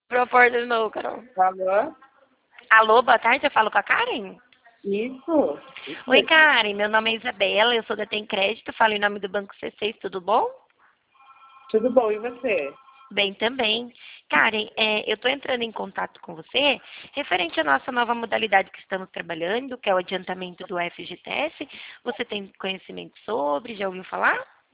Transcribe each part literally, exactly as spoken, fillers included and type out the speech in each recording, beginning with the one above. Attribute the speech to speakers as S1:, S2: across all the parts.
S1: Pro porta de novo, Carol.
S2: Alô?
S1: Alô, boa tarde, eu falo com a Karen?
S2: Isso.
S1: Oi,
S2: Isso.
S1: Karen, meu nome é Isabela, eu sou da Tem Crédito, falo em nome do Banco C seis, tudo bom?
S2: Tudo bom, e você?
S1: Bem também. Karen, é, eu estou entrando em contato com você referente à nossa nova modalidade que estamos trabalhando, que é o adiantamento do F G T S. Você tem conhecimento sobre, já ouviu falar?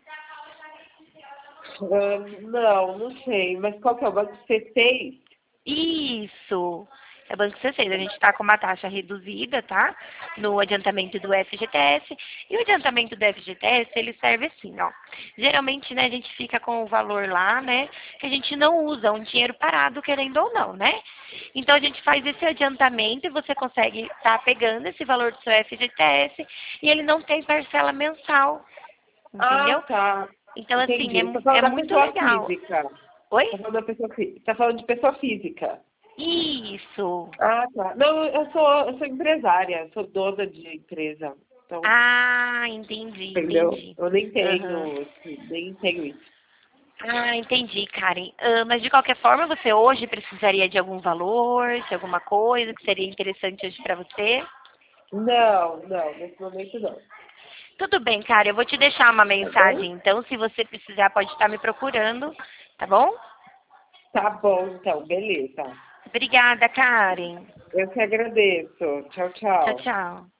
S2: Ah, não, não sei. Mas qual que é o banco C seis?
S1: Isso! É o Banco C seis. A gente está com uma taxa reduzida, tá? No adiantamento do F G T S. E o adiantamento do F G T S, ele serve assim, ó. Geralmente, né, a gente fica com o valor lá, né? Que a gente não usa, um dinheiro parado, querendo ou não, né? Então, a gente faz esse adiantamento e você consegue estar pegando esse valor do seu F G T S e ele não tem parcela mensal,
S2: Ah,
S1: entendeu?
S2: tá.
S1: Então, assim,
S2: Entendi.
S1: é,
S2: Você tá
S1: mu-
S2: falando
S1: é
S2: da
S1: muito
S2: pessoa
S1: legal.
S2: física.
S1: Oi?
S2: Tá falando da pessoa física. Tá falando de pessoa física.
S1: Isso!
S2: Ah, tá. Não, eu sou, eu sou empresária, sou dona de empresa. Então,
S1: Ah, entendi,
S2: entendeu?
S1: entendi.
S2: Eu nem
S1: Aham.
S2: tenho, nem tenho isso.
S1: Ah, entendi, Karen. Ah, mas de qualquer forma, você hoje precisaria de algum valor, de alguma coisa que seria interessante hoje para você?
S2: Não, não, nesse momento não.
S1: Tudo bem, Karen. Eu vou te deixar uma
S2: Tá bom?
S1: mensagem, então, se você precisar, pode estar me procurando, tá bom?
S2: Tá bom, então, beleza.
S1: Obrigada, Karen.
S2: Eu que agradeço. Tchau,
S1: Tchau,
S2: tchau.
S1: tchau.